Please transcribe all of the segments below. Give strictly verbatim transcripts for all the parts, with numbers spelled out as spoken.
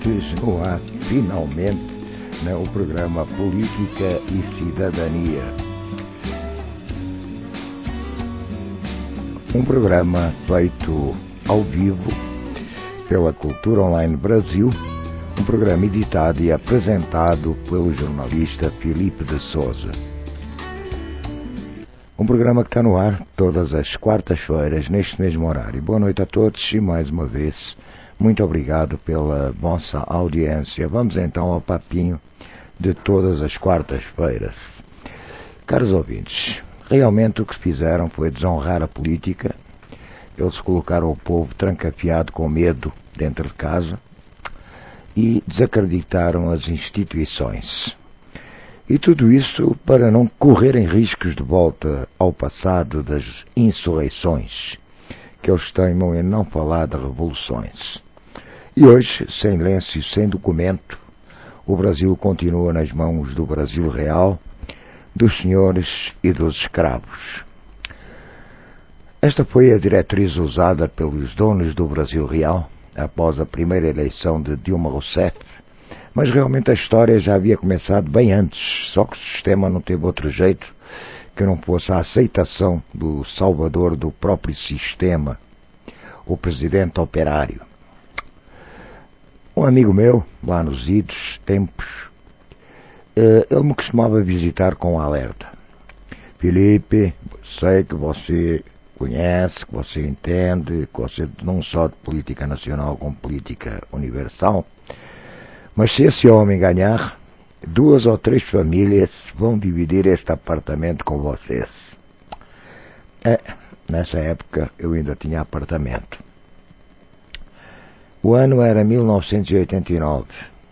ouvintes, no ar, finalmente, né, o programa Política e Cidadania. Um programa feito ao vivo pela Cultura Online Brasil, um programa editado e apresentado pelo jornalista Filipe de Souza. Um programa que está no ar todas as quartas-feiras, neste mesmo horário. Boa noite a todos e, mais uma vez, muito obrigado pela vossa audiência. Vamos então ao papinho de todas as quartas-feiras. Caros ouvintes, realmente o que fizeram foi desonrar a política. Eles colocaram o povo trancafiado com medo dentro de casa e desacreditaram as instituições. E tudo isso para não correrem riscos de volta ao passado das insurreições, que eles teimam em não falar de revoluções. E hoje, sem lenço, sem documento, o Brasil continua nas mãos do Brasil real, dos senhores e dos escravos. Esta foi a diretriz usada pelos donos do Brasil real após a primeira eleição de Dilma Rousseff, mas realmente a história já havia começado bem antes, só que o sistema não teve outro jeito que não fosse a aceitação do salvador do próprio sistema, o presidente operário. Um amigo meu, lá nos idos tempos, ele me costumava visitar com um alerta. Filipe, sei que você conhece, que você entende, que você não só de política nacional como política universal, mas se esse homem ganhar, duas ou três famílias vão dividir este apartamento com vocês. É, nessa época eu ainda tinha apartamento. O ano era mil novecentos e oitenta e nove.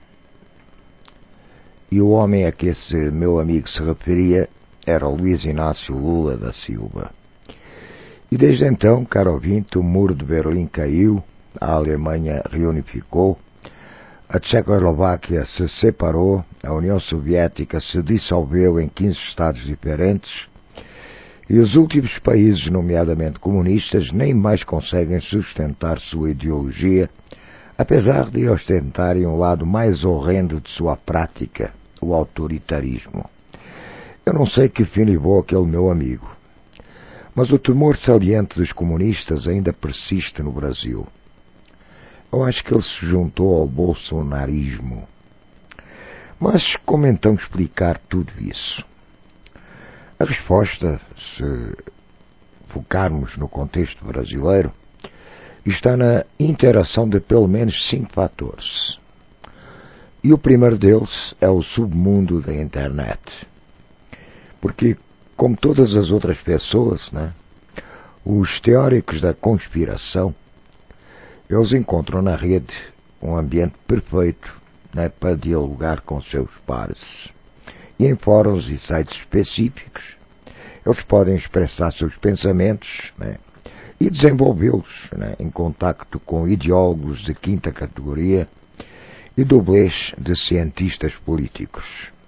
E o homem a que esse meu amigo se referia era o Luiz Inácio Lula da Silva. E desde então, caro ouvinte, o muro de Berlim caiu, a Alemanha reunificou, a Tchecoslováquia se separou, a União Soviética se dissolveu em quinze estados diferentes e os últimos países, nomeadamente comunistas, nem mais conseguem sustentar sua ideologia, apesar de ostentarem um lado mais horrendo de sua prática, o autoritarismo. Eu não sei que fim levou aquele meu amigo, mas o temor saliente dos comunistas ainda persiste no Brasil. Eu acho que ele se juntou ao bolsonarismo. Mas como então explicar tudo isso? A resposta, se focarmos no contexto brasileiro, está na interação de pelo menos cinco fatores. E o primeiro deles é o submundo da internet. Porque, como todas as outras pessoas, né, os teóricos da conspiração, eles encontram na rede um ambiente perfeito, né, para dialogar com seus pares. E em fóruns e sites específicos, eles podem expressar seus pensamentos, né, e desenvolvê-los, né, em contacto com ideólogos de quinta categoria e dublês de cientistas políticos.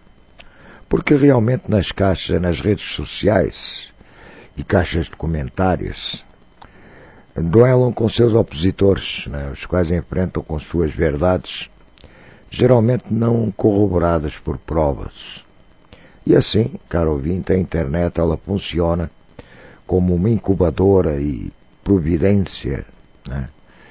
Porque realmente nas caixas, nas redes sociais e caixas de comentários, duelam com seus opositores, né, os quais enfrentam com suas verdades, geralmente não corroboradas por provas. E assim, caro ouvinte, a internet ela funciona como uma incubadora e providência, né,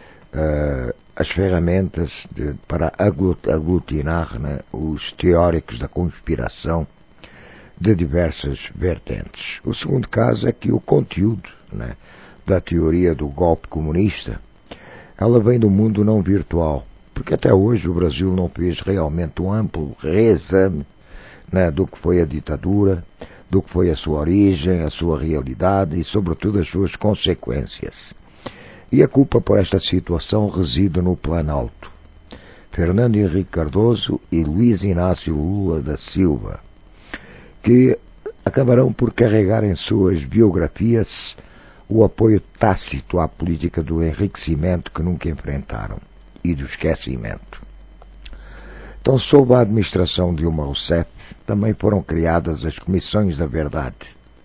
uh, as ferramentas de, para aglutinar, né, os teóricos da conspiração de diversas vertentes. O segundo caso é que o conteúdo, né, da teoria do golpe comunista, ela vem do mundo não virtual, porque até hoje o Brasil não fez realmente um amplo reexame, né, do que foi a ditadura, do que foi a sua origem, a sua realidade e, sobretudo, as suas consequências. E a culpa por esta situação reside no Planalto. Fernando Henrique Cardoso e Luiz Inácio Lula da Silva, que acabarão por carregar em suas biografias o apoio tácito à política do enriquecimento que nunca enfrentaram e do esquecimento. Então, sob a administração de Dilma Rousseff, também foram criadas as Comissões da Verdade,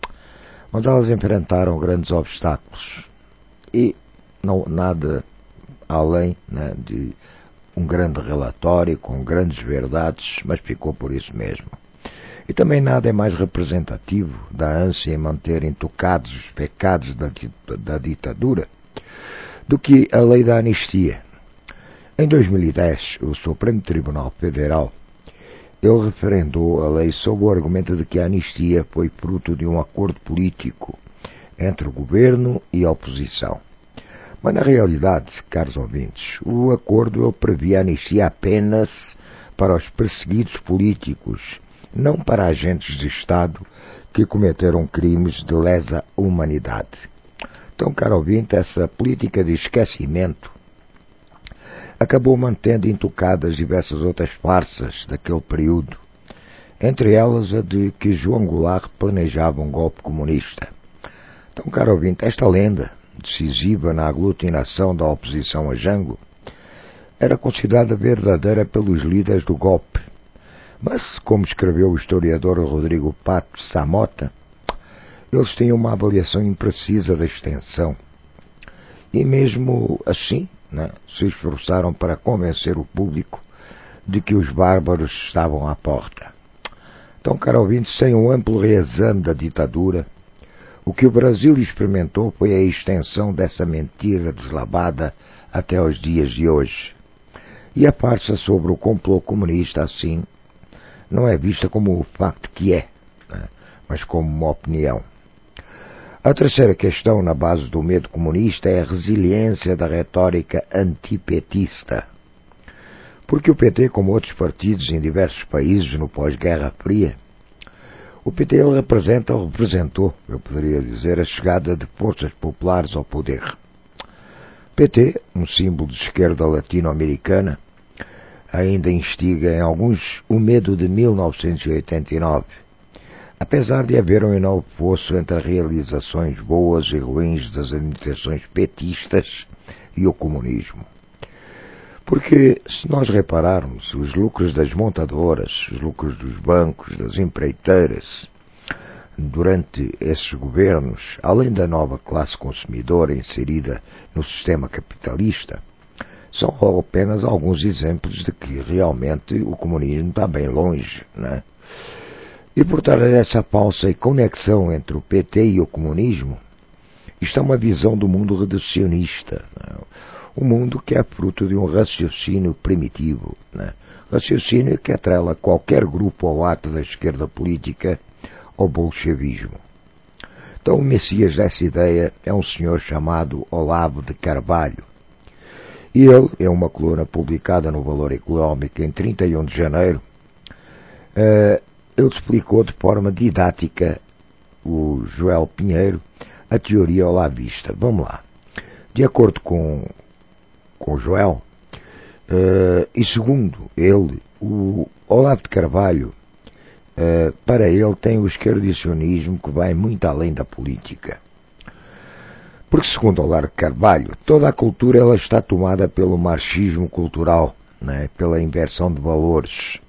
mas elas enfrentaram grandes obstáculos e não, nada além, né, de um grande relatório com grandes verdades, mas ficou por isso mesmo. E também nada é mais representativo da ânsia em manter intocados os pecados da, da ditadura do que a lei da anistia. Em dois mil e dez, o Supremo Tribunal Federal ele referendou a lei sob o argumento de que a anistia foi fruto de um acordo político entre o governo e a oposição. Mas, na realidade, caros ouvintes, o acordo ele previa a anistia apenas para os perseguidos políticos, não para agentes de Estado que cometeram crimes de lesa humanidade. Então, caro ouvinte, essa política de esquecimento acabou mantendo intocadas diversas outras farsas daquele período, entre elas a de que João Goulart planejava um golpe comunista. Então, caro ouvinte, esta lenda, decisiva na aglutinação da oposição a Jango, era considerada verdadeira pelos líderes do golpe. Mas, como escreveu o historiador Rodrigo Pato Samota, eles tinham uma avaliação imprecisa da extensão. E mesmo assim, né, se esforçaram para convencer o público de que os bárbaros estavam à porta. Então, caro ouvinte, sem um amplo reexame da ditadura, o que o Brasil experimentou foi a extensão dessa mentira deslavada até aos dias de hoje. E a farsa sobre o complô comunista, assim, não é vista como o facto que é, né, mas como uma opinião. A terceira questão na base do medo comunista é a resiliência da retórica antipetista. Porque o P T, como outros partidos em diversos países no pós-Guerra Fria, o P T ele representa ou representou, eu poderia dizer, a chegada de forças populares ao poder. P T, um símbolo de esquerda latino-americana, ainda instiga em alguns o medo de mil novecentos e oitenta e nove, apesar de haver um enorme fosso entre as realizações boas e ruins das administrações petistas e o comunismo. Porque, se nós repararmos, os lucros das montadoras, os lucros dos bancos, das empreiteiras, durante esses governos, além da nova classe consumidora inserida no sistema capitalista, são apenas alguns exemplos de que realmente o comunismo está bem longe, né? E por trás dessa falsa conexão entre o P T e o comunismo, está uma visão do mundo reducionista, né? Um mundo que é fruto de um raciocínio primitivo, né? Raciocínio que atrela qualquer grupo ao ato da esquerda política ao bolchevismo. Então o messias dessa ideia é um senhor chamado Olavo de Carvalho. E ele, em uma coluna publicada no Valor Económico em trinta e um de janeiro, uh, ele explicou de forma didática, o Joel Pinheiro, a teoria olavista. Vamos lá. De acordo com com o Joel, uh, e segundo ele, o Olavo de Carvalho, uh, para ele tem o esquerdicionismo que vai muito além da política. Porque, segundo Olavo de Carvalho, toda a cultura ela está tomada pelo marxismo cultural, né, pela inversão de valores,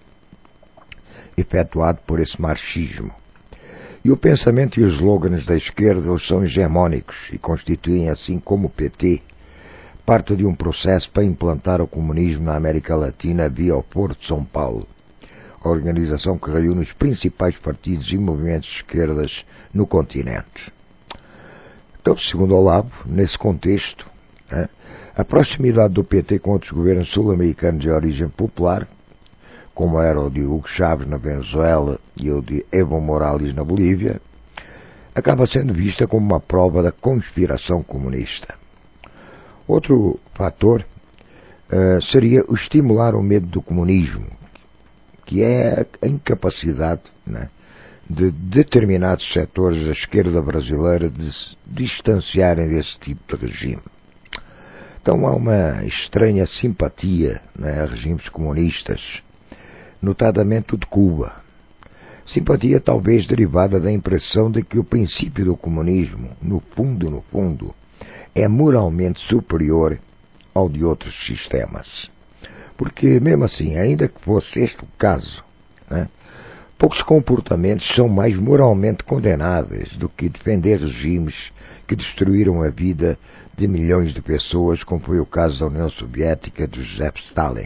efetuado por esse marxismo. E o pensamento e os slogans da esquerda eles são hegemónicos e constituem, assim como o P T, parte de um processo para implantar o comunismo na América Latina via o Porto de São Paulo, a organização que reúne os principais partidos e movimentos de esquerdas no continente. Então, segundo Olavo, nesse contexto, né, a proximidade do P T com outros governos sul-americanos de origem popular, como era o de Hugo Chávez na Venezuela e o de Evo Morales na Bolívia, acaba sendo vista como uma prova da conspiração comunista. Outro fator uh, seria o estimular o medo do comunismo, que é a incapacidade, né, de determinados setores da esquerda brasileira de se distanciarem desse tipo de regime. Então há uma estranha simpatia, né, a regimes comunistas, notadamente o de Cuba. Simpatia talvez derivada da impressão de que o princípio do comunismo, no fundo, no fundo, é moralmente superior ao de outros sistemas. Porque, mesmo assim, ainda que fosse este o caso, né, poucos comportamentos são mais moralmente condenáveis do que defender regimes que destruíram a vida de milhões de pessoas, como foi o caso da União Soviética de Joseph Stalin.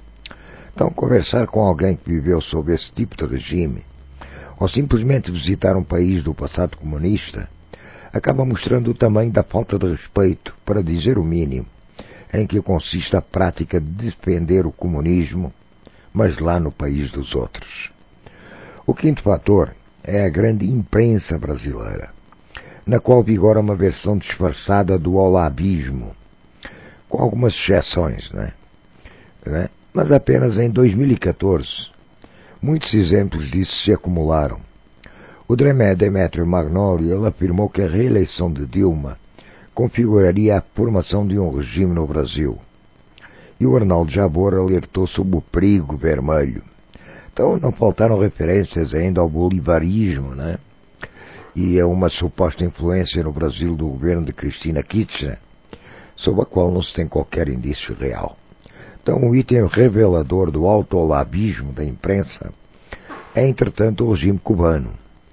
Então, conversar com alguém que viveu sob esse tipo de regime, ou simplesmente visitar um país do passado comunista, acaba mostrando o tamanho da falta de respeito, para dizer o mínimo, em que consiste a prática de defender o comunismo, mas lá no país dos outros. O quinto fator é a grande imprensa brasileira, na qual vigora uma versão disfarçada do olabismo, com algumas exceções, né? Né? Mas apenas em dois mil e catorze, muitos exemplos disso se acumularam. O Demetrio Magnoli ele afirmou que a reeleição de Dilma configuraria a formação de um regime no Brasil. E o Arnaldo Jabor alertou sobre o perigo vermelho. Então não faltaram referências ainda ao bolivarismo, né? E a uma suposta influência no Brasil do governo de Cristina Kirchner, sobre a qual não se tem qualquer indício real. Então o item revelador do autolabismo da imprensa é, entretanto, o regime cubano.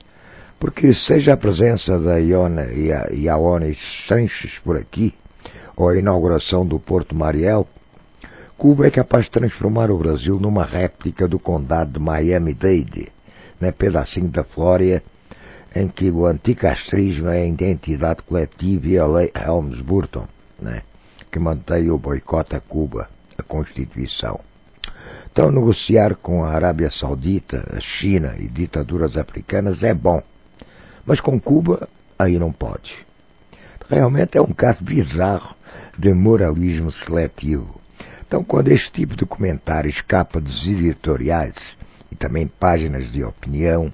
Porque seja a presença da Iona e a Ione Sanches por aqui, ou a inauguração do Porto Mariel, Cuba é capaz de transformar o Brasil numa réplica do condado de Miami-Dade, né, pedacinho da Flórida, em que o anticastrismo é a identidade coletiva e a lei Helms-Burton, né, que mantém o boicote a Cuba, a Constituição. Então, negociar com a Arábia Saudita, a China e ditaduras africanas é bom, mas com Cuba, aí não pode. Realmente é um caso bizarro de moralismo seletivo. Então, quando este tipo de comentário escapa dos editoriais e também páginas de opinião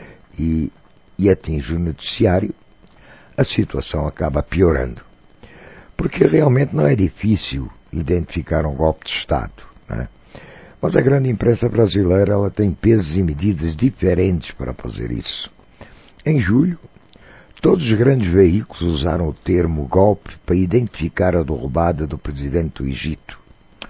e, e atinge o noticiário, a situação acaba piorando. Porque realmente não é difícil identificar um golpe de Estado, né? Mas a grande imprensa brasileira ela tem pesos e medidas diferentes para fazer isso. Em julho, todos os grandes veículos usaram o termo golpe para identificar a derrubada do presidente do Egito.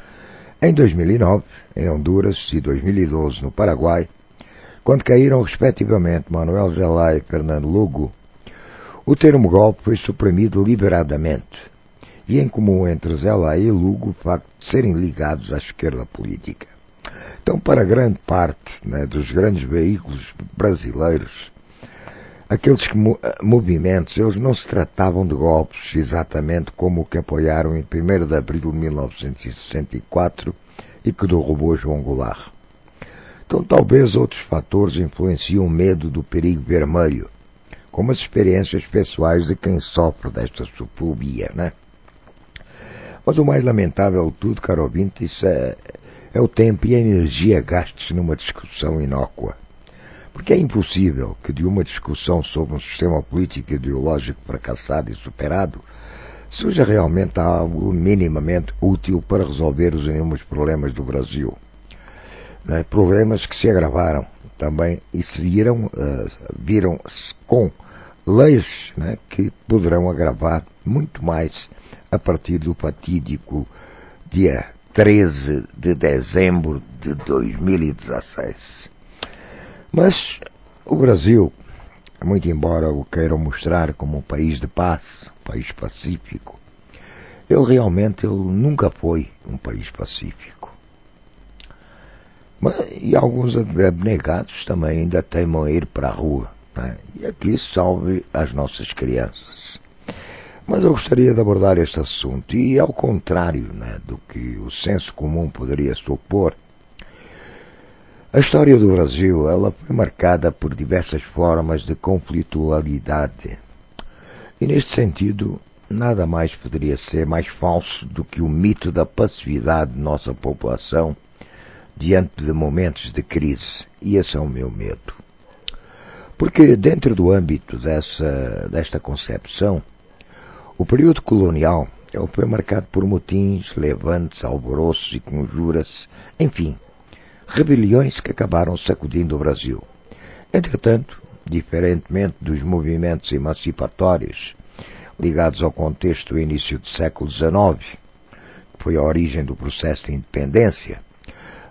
Em dois mil e nove, em Honduras, e dois mil e doze, no Paraguai, quando caíram respectivamente Manuel Zelaya e Fernando Lugo, o termo golpe foi suprimido liberadamente, e em comum entre Zelaya e Lugo o facto de serem ligados à esquerda política. Então, para grande parte, né, dos grandes veículos brasileiros, aqueles que, movimentos, eles não se tratavam de golpes exatamente como o que apoiaram em primeiro de abril de mil novecentos e sessenta e quatro e que derrubou João Goulart. Então talvez outros fatores influenciam o medo do perigo vermelho, como as experiências pessoais de quem sofre desta fobia, né? Mas o mais lamentável de tudo, caro ouvinte, isso é, é o tempo e a energia gastos numa discussão inócua. Porque é impossível que de uma discussão sobre um sistema político e ideológico fracassado e superado surja realmente algo minimamente útil para resolver os inúmeros problemas do Brasil. Né? Problemas que se agravaram também e se viram, uh, viram com leis, né, que poderão agravar muito mais a partir do fatídico dia treze de dezembro de dois mil e dezesseis. Mas o Brasil, muito embora o queiram mostrar como um país de paz, um país pacífico, ele realmente ele nunca foi um país pacífico. Mas, e alguns abnegados também ainda teimam a ir para a rua, né? E aqui salve as nossas crianças. Mas eu gostaria de abordar este assunto e, ao contrário, né, do que o senso comum poderia supor, a história do Brasil ela foi marcada por diversas formas de conflitualidade. E neste sentido, nada mais poderia ser mais falso do que o mito da passividade de nossa população diante de momentos de crise. E esse é o meu medo. Porque dentro do âmbito dessa, desta concepção, o período colonial ele foi marcado por motins, levantes, alvoroços e conjuras, enfim, rebeliões que acabaram sacudindo o Brasil. Entretanto, diferentemente dos movimentos emancipatórios ligados ao contexto do início do século dezenove, que foi a origem do processo de independência,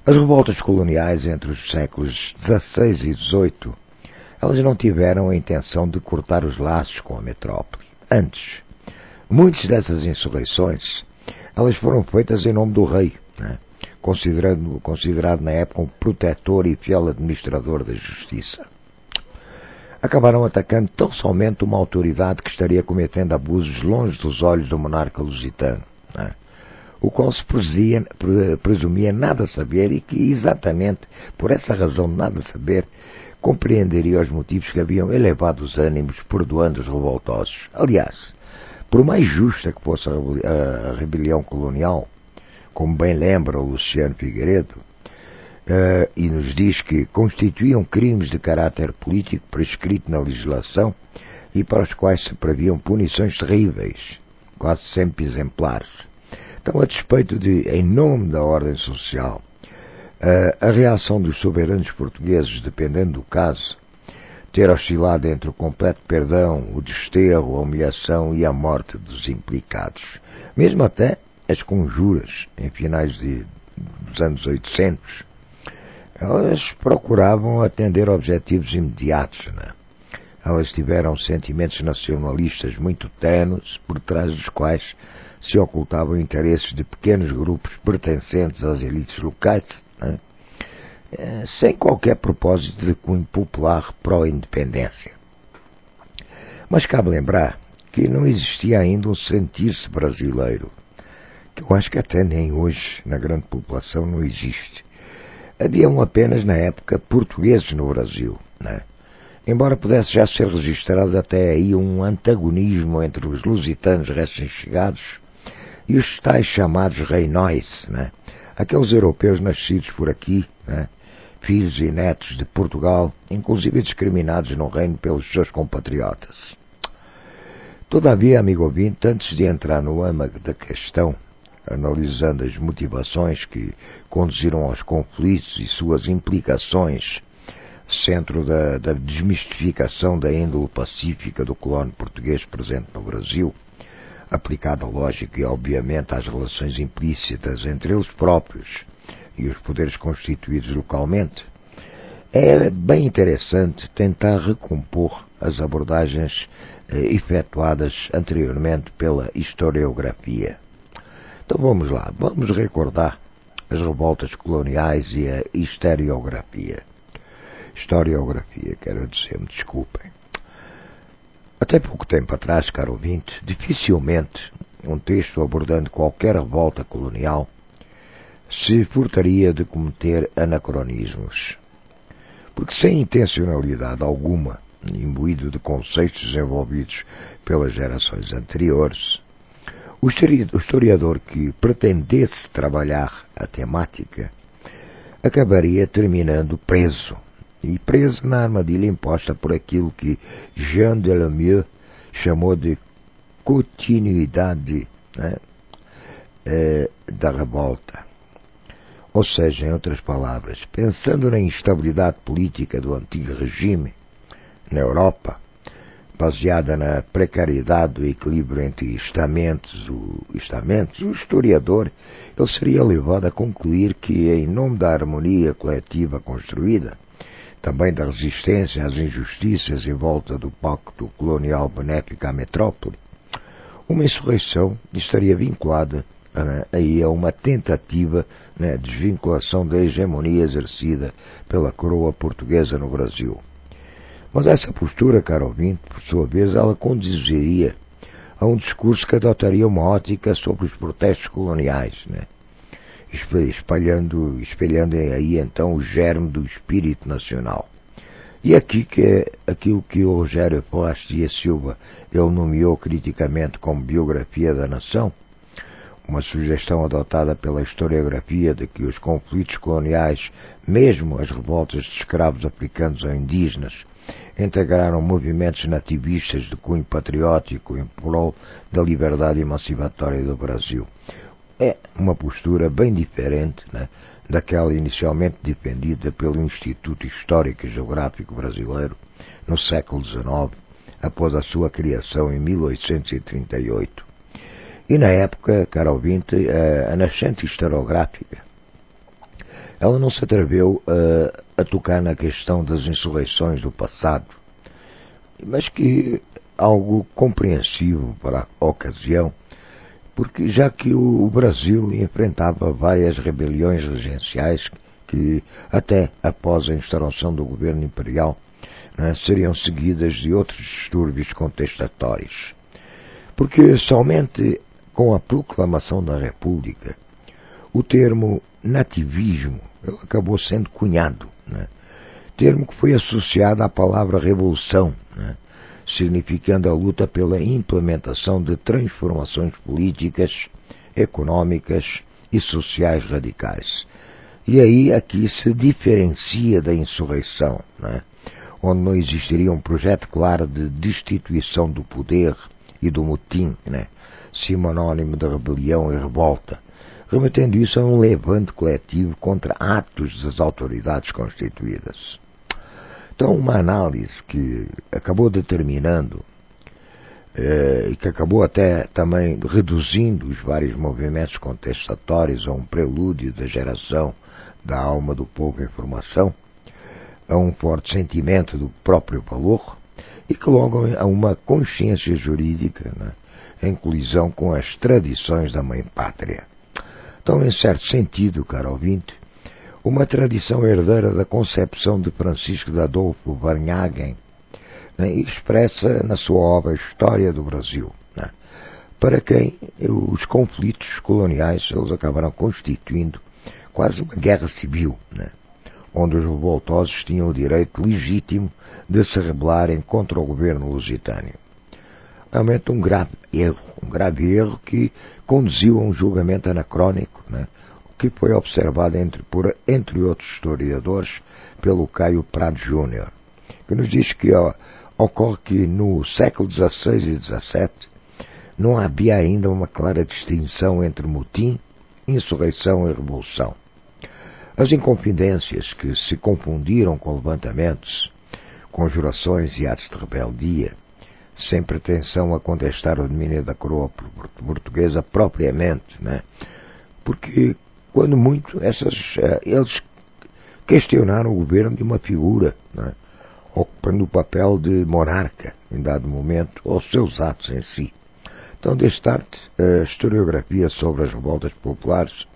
As revoltas coloniais entre os séculos dezasseis e dezoito, elas não tiveram a intenção de cortar os laços com a metrópole. Antes, muitas dessas insurreições, elas foram feitas em nome do rei, né? considerado, considerado na época um protetor e fiel administrador da justiça. Acabaram atacando tão somente uma autoridade que estaria cometendo abusos longe dos olhos do monarca lusitano, né? o qual se presumia, presumia nada saber e que, exatamente por essa razão de nada saber, compreenderia os motivos que haviam elevado os ânimos, perdoando os revoltosos. Aliás, por mais justa que fosse a rebelião colonial, como bem lembra o Luciano Figueiredo, uh, e nos diz que constituíam crimes de caráter político prescrito na legislação e para os quais se previam punições terríveis, quase sempre exemplares. Então, a despeito de, em nome da ordem social, uh, a reação dos soberanos portugueses, dependendo do caso, ter oscilado entre o completo perdão, o desterro, a humilhação e a morte dos implicados. Mesmo até as conjuras, em finais de, dos anos oitocentos, elas procuravam atender objetivos imediatos, né? Elas tiveram sentimentos nacionalistas muito tenues, por trás dos quais se ocultavam interesses de pequenos grupos pertencentes às elites locais, né? Sem qualquer propósito de cunho popular pró-independência. Mas cabe lembrar que não existia ainda um sentir-se brasileiro, que eu acho que até nem hoje na grande população não existe. Haviam apenas na época portugueses no Brasil, né? Embora pudesse já ser registrado até aí um antagonismo entre os lusitanos recém-chegados e os tais chamados reinóis, né? Aqueles europeus nascidos por aqui, né? Filhos e netos de Portugal, inclusive discriminados no reino pelos seus compatriotas. Todavia, amigo ouvinte, antes de entrar no âmago da questão, analisando as motivações que conduziram aos conflitos e suas implicações, centro da, da desmistificação da índole pacífica do colono português presente no Brasil, aplicada, lógico e obviamente, às relações implícitas entre eles próprios e os poderes constituídos localmente, é bem interessante tentar recompor as abordagens eh, efetuadas anteriormente pela historiografia. Então vamos lá, vamos recordar as revoltas coloniais e a historiografia. Historiografia, quero dizer, me desculpem. Até pouco tempo atrás, caro ouvinte, dificilmente um texto abordando qualquer revolta colonial se furtaria de cometer anacronismos. Porque sem intencionalidade alguma, imbuído de conceitos desenvolvidos pelas gerações anteriores, o historiador que pretendesse trabalhar a temática acabaria terminando preso, e preso na armadilha imposta por aquilo que Jean Delamure chamou de continuidade, né, é, da revolta. Ou seja, em outras palavras, pensando na instabilidade política do antigo regime na Europa, baseada na precariedade do equilíbrio entre estamentos, o, estamentos, o historiador ele seria levado a concluir que, em nome da harmonia coletiva construída, também da resistência às injustiças em volta do pacto colonial benéfico à metrópole, uma insurreição estaria vinculada né, aí a uma tentativa né, de desvinculação da hegemonia exercida pela coroa portuguesa no Brasil. Mas essa postura, caro ouvinte, por sua vez, ela conduziria a um discurso que adotaria uma ótica sobre os protestos coloniais, né? espalhando, espelhando aí então o germe do espírito nacional. E aqui que é aquilo que o Rogério Paz Dias Silva ele nomeou criticamente como biografia da nação, uma sugestão adotada pela historiografia de que os conflitos coloniais, mesmo as revoltas de escravos africanos ou indígenas, integraram movimentos nativistas de cunho patriótico em prol da liberdade emancipatória do Brasil. É uma postura bem diferente, né, daquela inicialmente defendida pelo Instituto Histórico e Geográfico Brasileiro no século dezenove, após a sua criação em mil oitocentos e trinta e oito. E na época, caro ouvinte, a nascente historiográfica ela não se atreveu uh, a tocar na questão das insurreições do passado, mas que algo compreensível para a ocasião, porque já que o Brasil enfrentava várias rebeliões regenciais que, até após a instauração do governo imperial, né, seriam seguidas de outros distúrbios contestatórios. Porque somente com a proclamação da República, o termo nativismo ele acabou sendo cunhado, né, termo que foi associado à palavra revolução, né, significando a luta pela implementação de transformações políticas, económicas e sociais radicais. E aí aqui se diferencia da insurreição, né? Onde não existiria um projeto claro de destituição do poder e do motim, né? Sinônimo de rebelião e revolta, remetendo isso a um levante coletivo contra atos das autoridades constituídas. Então, uma análise que acabou determinando eh, e que acabou até também reduzindo os vários movimentos contestatórios a um prelúdio da geração da alma do povo em formação, a um forte sentimento do próprio valor e que logo a uma consciência jurídica, né, em colisão com as tradições da mãe-pátria. Então, em certo sentido, caro ouvinte, uma tradição herdeira da concepção de Francisco de Adolfo Varnhagen, né, expressa na sua obra História do Brasil, né, para quem os conflitos coloniais eles acabaram constituindo quase uma guerra civil, né, onde os revoltosos tinham o direito legítimo de se rebelarem contra o governo lusitânio. Realmente um grave erro, um grave erro que conduziu a um julgamento anacrónico, né, que foi observado, entre, por, entre outros historiadores, pelo Caio Prado Júnior, que nos diz que ó, ocorre que no século dezasseis e dezassete não havia ainda uma clara distinção entre motim, insurreição e revolução. As inconfidências que se confundiram com levantamentos, conjurações e atos de rebeldia, sem pretensão a contestar o domínio da coroa portuguesa propriamente, né? Porque quando muito, essas, uh, eles questionaram o governo de uma figura, né, ocupando o papel de monarca, em dado momento, ou seus atos em si. Então, deste tarde, a historiografia sobre as revoltas populares,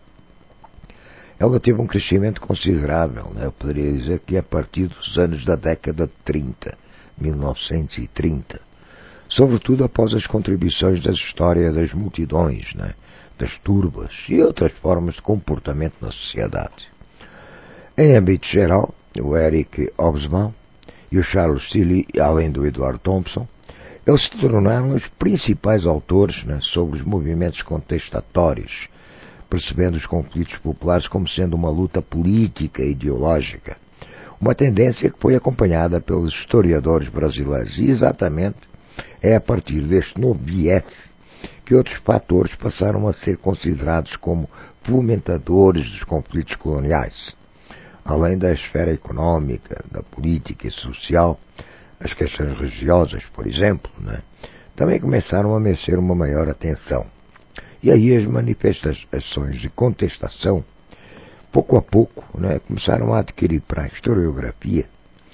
ela teve um crescimento considerável, né, eu poderia dizer que a partir dos anos da década de trinta, mil novecentos e trinta, sobretudo após as contribuições da história das multidões, né, das turbas e outras formas de comportamento na sociedade. Em âmbito geral, o Eric Hobsbawm e o Charles Tilly, além do Edward Thompson, eles se tornaram os principais autores, né, sobre os movimentos contestatórios, percebendo os conflitos populares como sendo uma luta política e ideológica, uma tendência que foi acompanhada pelos historiadores brasileiros e exatamente é a partir deste novo viés que outros fatores passaram a ser considerados como fomentadores dos conflitos coloniais. Além da esfera económica, da política e social, as questões religiosas, por exemplo, né, também começaram a merecer uma maior atenção. E aí as manifestações de contestação, pouco a pouco, né, começaram a adquirir para a historiografia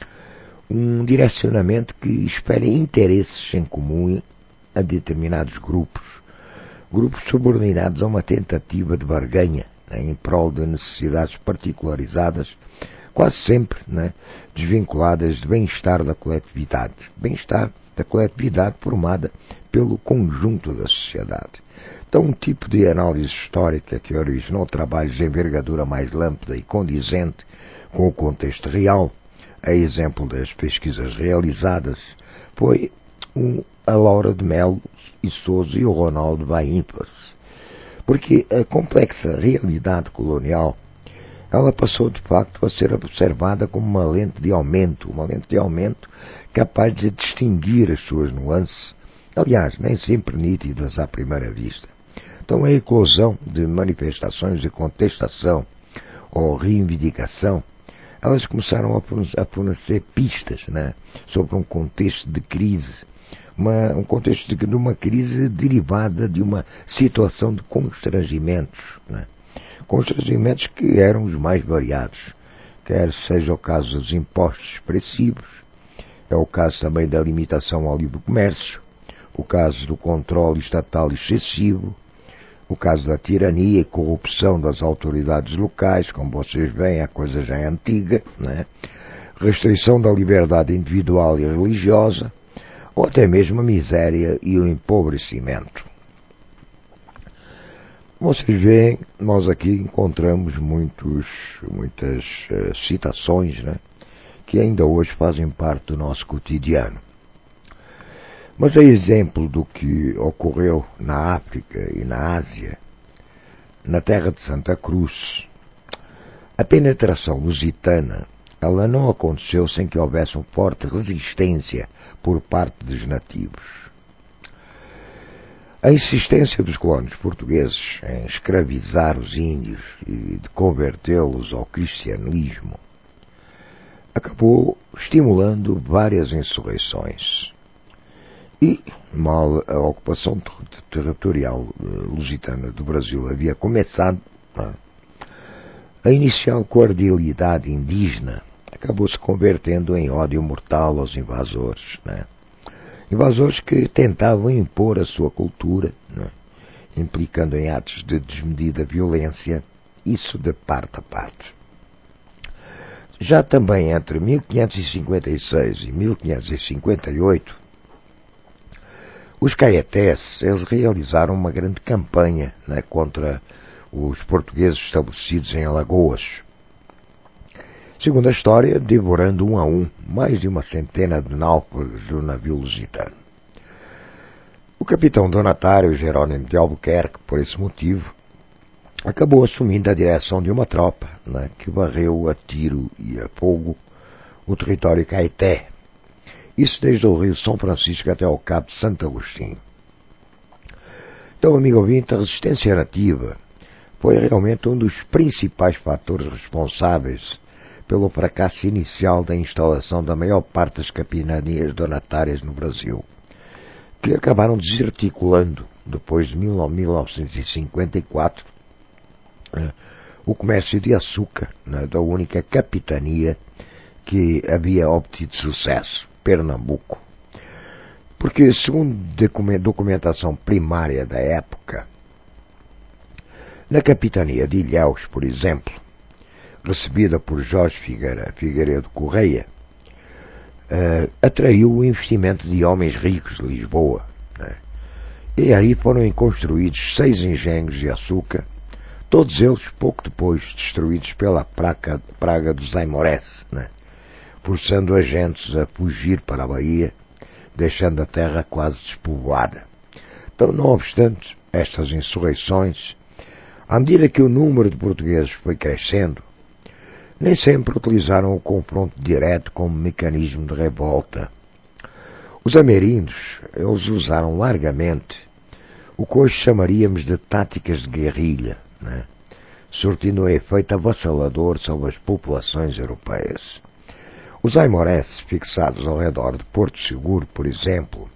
um direcionamento que espelha interesses em comum a determinados grupos, grupos subordinados a uma tentativa de barganha, né, em prol de necessidades particularizadas, quase sempre, né, desvinculadas do bem-estar da coletividade, bem-estar da coletividade formada pelo conjunto da sociedade. Então, um tipo de análise histórica que originou trabalhos de envergadura mais lâmpada e condizente com o contexto real, a exemplo das pesquisas realizadas, foi um, a Laura de Melo e Souza e o Ronaldo Baimpas. Porque a complexa realidade colonial, ela passou de facto a ser observada como uma lente de aumento, uma lente de aumento capaz de distinguir as suas nuances, aliás, nem sempre nítidas à primeira vista. Então a eclosão de manifestações de contestação ou reivindicação, elas começaram a fornecer pistas, né, sobre um contexto de crise, uma, um contexto de, de uma crise derivada de uma situação de constrangimentos, né, constrangimentos que eram os mais variados, quer seja o caso dos impostos expressivos, é o caso também da limitação ao livre comércio, o caso do controle estatal excessivo, o caso da tirania e corrupção das autoridades locais, como vocês veem, a coisa já é antiga, né? Restrição da liberdade individual e religiosa, ou até mesmo a miséria e o empobrecimento. Vocês veem, nós aqui encontramos muitos, muitas uh, citações, né, que ainda hoje fazem parte do nosso cotidiano. Mas é exemplo do que ocorreu na África e na Ásia, na terra de Santa Cruz. A penetração lusitana, ela não aconteceu sem que houvesse uma forte resistência por parte dos nativos. A insistência dos colonos portugueses em escravizar os índios e de convertê-los ao cristianismo acabou estimulando várias insurreições. E, mal a ocupação ter territorial lusitana do Brasil havia começado, a inicial cordialidade indígena acabou se convertendo em ódio mortal aos invasores, né? Invasores que tentavam impor a sua cultura, né? Implicando em atos de desmedida violência, isso de parte a parte. Já também entre mil quinhentos e cinquenta e seis e mil quinhentos e cinquenta e oito, os caetés, eles realizaram uma grande campanha, né, contra os portugueses estabelecidos em Alagoas. Segundo a história, devorando um a um mais de uma centena de náufragos do navio lusitano. O capitão donatário Jerônimo de Albuquerque, por esse motivo, acabou assumindo a direção de uma tropa, né, que varreu a tiro e a fogo o território caeté. Isso desde o rio São Francisco até ao Cabo de Santo Agostinho. Então, amigo ouvinte, a resistência nativa foi realmente um dos principais fatores responsáveis pelo fracasso inicial da instalação da maior parte das capitanias donatárias no Brasil, que acabaram desarticulando, depois de mil novecentos e cinquenta e quatro, o comércio de açúcar, né, da única capitania que havia obtido sucesso, Pernambuco. Porque, segundo documentação primária da época, na capitania de Ilhéus, por exemplo, recebida por Jorge Figueira, Figueiredo Correia, uh, atraiu o investimento de homens ricos de Lisboa, né? E aí foram construídos seis engenhos de açúcar, todos eles pouco depois destruídos pela praga, praga dos aimorés, né? Forçando agentes a fugir para a Bahia, deixando a terra quase despovoada. Então, não obstante estas insurreições, à medida que o número de portugueses foi crescendo, nem sempre utilizaram o confronto direto como mecanismo de revolta. Os ameríndios, eles usaram largamente o que hoje chamaríamos de táticas de guerrilha, né? Surtindo um efeito avassalador sobre as populações europeias. Os aimorés, fixados ao redor de Porto Seguro, por exemplo,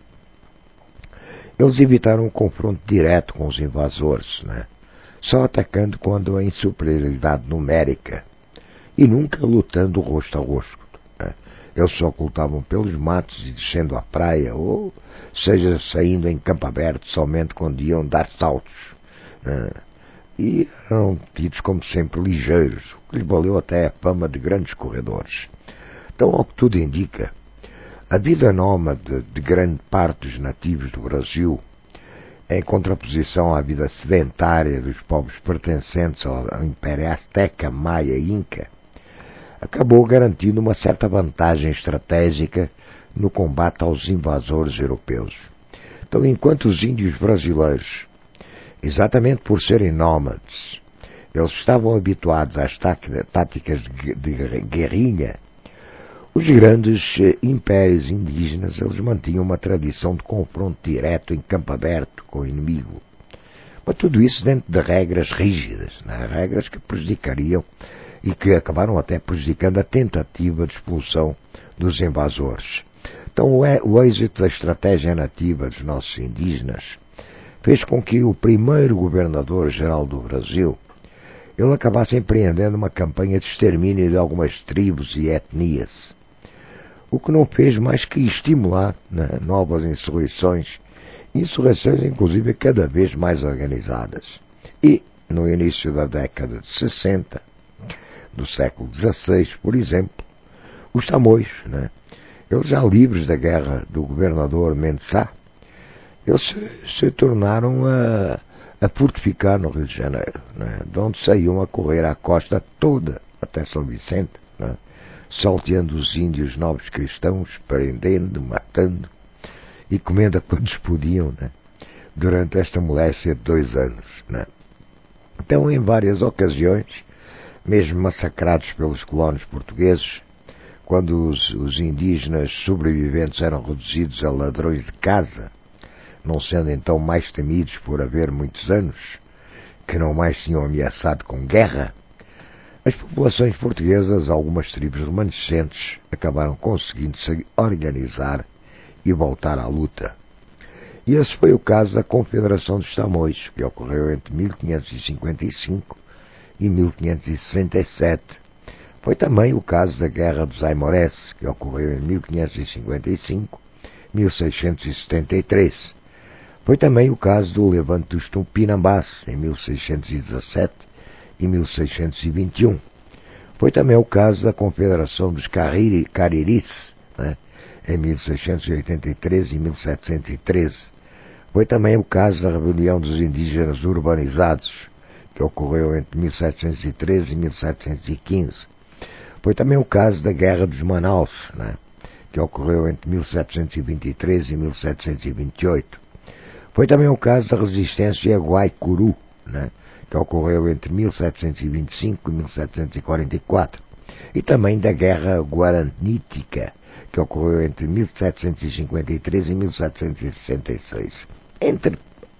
eles evitaram o confronto direto com os invasores, né? Só atacando quando a insuperioridade numérica e nunca lutando rosto a rosto, né? Eles se ocultavam pelos matos e descendo à praia, ou seja, saindo em campo aberto somente quando iam dar saltos, né? E eram tidos como sempre ligeiros, o que lhes valeu até a fama de grandes corredores. Então, ao que tudo indica, a vida nómade de grande parte dos nativos do Brasil, em contraposição à vida sedentária dos povos pertencentes ao Império Azteca, Maia e Inca, acabou garantindo uma certa vantagem estratégica no combate aos invasores europeus. Então, enquanto os índios brasileiros, exatamente por serem nómades, eles estavam habituados às táticas de guerrilha, os grandes impérios indígenas, eles mantinham uma tradição de confronto direto em campo aberto com o inimigo. Mas tudo isso dentro de regras rígidas, né? Regras que prejudicariam e que acabaram até prejudicando a tentativa de expulsão dos invasores. Então o êxito da estratégia nativa dos nossos indígenas fez com que o primeiro governador-geral do Brasil ele acabasse empreendendo uma campanha de extermínio de algumas tribos e etnias, o que não fez mais que estimular, né, novas insurreições, insurreições inclusive cada vez mais organizadas. E, no início da década de sessenta, do século dezasseis, por exemplo, os Tamoios, né, eles já livres da guerra do governador Mensah, eles se, se tornaram a, a fortificar no Rio de Janeiro, né, de onde saíam a correr à costa toda até São Vicente, né, salteando os índios novos cristãos, prendendo, matando e comendo a quantos podiam, né, durante esta moléstia de dois anos. Né. Então, em várias ocasiões, mesmo massacrados pelos colonos portugueses, quando os, os indígenas sobreviventes eram reduzidos a ladrões de casa, não sendo então mais temidos por haver muitos anos, que não mais tinham ameaçado com guerra, as populações portuguesas, algumas tribos remanescentes, acabaram conseguindo se organizar e voltar à luta. E esse foi o caso da Confederação dos Tamoios, que ocorreu entre mil quinhentos e cinquenta e cinco e mil quinhentos e sessenta e sete. Foi também o caso da Guerra dos Aimorés, que ocorreu em mil quinhentos e cinquenta e cinco e mil seiscentos e setenta e três. Foi também o caso do Levante dos Tupinambás, em mil seiscentos e dezassete e mil seiscentos e vinte e um. Foi também o caso da Confederação dos Cariri, Cariris, né, em mil seiscentos e oitenta e três e mil setecentos e treze. Foi também o caso da Rebelião dos Indígenas Urbanizados, que ocorreu entre mil setecentos e treze e mil setecentos e quinze. Foi também o caso da Guerra dos Manaus, né, que ocorreu entre mil setecentos e vinte e três e mil setecentos e vinte e oito. Foi também o caso da resistência a Guaicuru, né, que ocorreu entre mil setecentos e vinte e cinco e mil setecentos e quarenta e quatro. E também da Guerra Guaranítica, que ocorreu entre mil setecentos e cinquenta e três e mil setecentos e sessenta e seis. Entre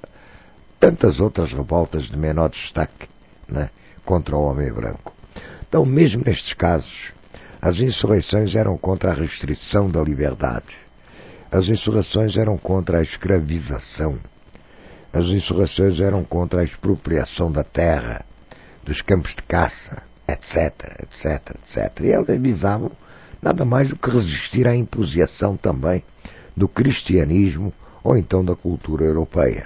tantas outras revoltas de menor destaque, né, contra o homem branco. Então, mesmo nestes casos, as insurreições eram contra a restrição da liberdade. As insurreições eram contra a escravização. As insurreições eram contra a expropriação da terra, dos campos de caça, etc, etc, etcétera. E elas visavam nada mais do que resistir à imposição também do cristianismo ou então da cultura europeia.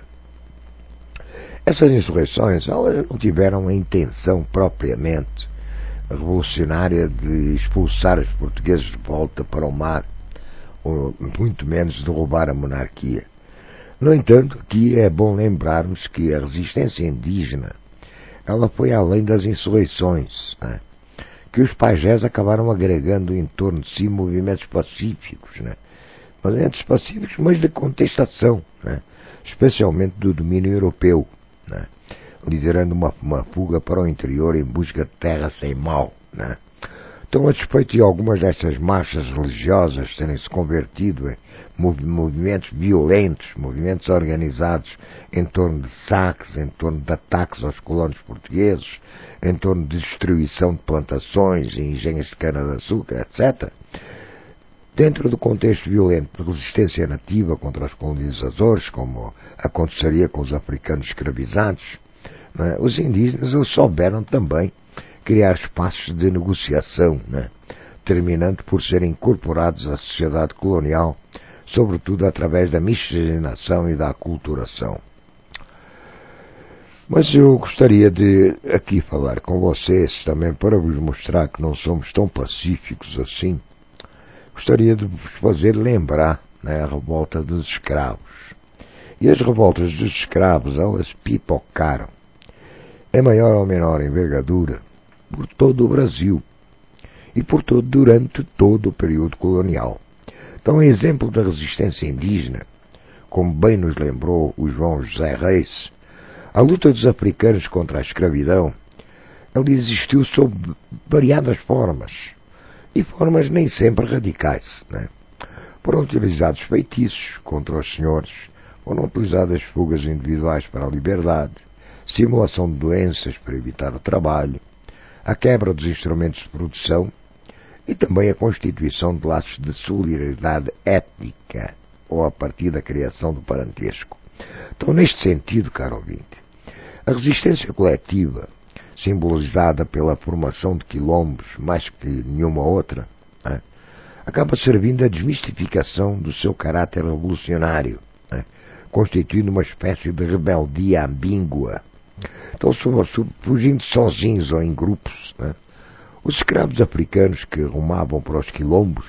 Essas insurreições, elas não tiveram a intenção propriamente revolucionária de expulsar os portugueses de volta para o mar, ou muito menos derrubar a monarquia. No entanto, aqui é bom lembrarmos que a resistência indígena, ela foi além das insurreições, né? Que os pajés acabaram agregando em torno de si movimentos pacíficos, né? Movimentos pacíficos, mas de contestação, né? Especialmente do domínio europeu, né? Liderando uma, uma fuga para o interior em busca de terra sem mal, né? Então, a despeito de algumas destas marchas religiosas terem se convertido em movimentos violentos, movimentos organizados em torno de saques, em torno de ataques aos colonos portugueses, em torno de destruição de plantações e engenhos de cana-de-açúcar, etcétera, dentro do contexto violento de resistência nativa contra os colonizadores, como aconteceria com os africanos escravizados, né, os indígenas eles souberam também criar espaços de negociação, né, terminando por serem incorporados à sociedade colonial, sobretudo através da miscigenação e da aculturação. Mas eu gostaria de aqui falar com vocês também para vos mostrar que não somos tão pacíficos assim. Gostaria de vos fazer lembrar, né, a revolta dos escravos. E as revoltas dos escravos, elas pipocaram, em maior ou menor envergadura, por todo o Brasil e por todo, durante todo o período colonial. Então, exemplo da resistência indígena, como bem nos lembrou o João José Reis, a luta dos africanos contra a escravidão, ela existiu sob variadas formas, e formas nem sempre radicais, né? Foram utilizados feitiços contra os senhores, foram utilizadas fugas individuais para a liberdade, simulação de doenças para evitar o trabalho, a quebra dos instrumentos de produção e também a constituição de laços de solidariedade étnica, ou a partir da criação do parentesco. Então, neste sentido, caro ouvinte, a resistência coletiva simbolizada pela formação de quilombos mais que nenhuma outra, né, acaba servindo à desmistificação do seu caráter revolucionário, né, constituindo uma espécie de rebeldia ambígua. Então, fugindo sozinhos ou em grupos, né, os escravos africanos que rumavam para os quilombos,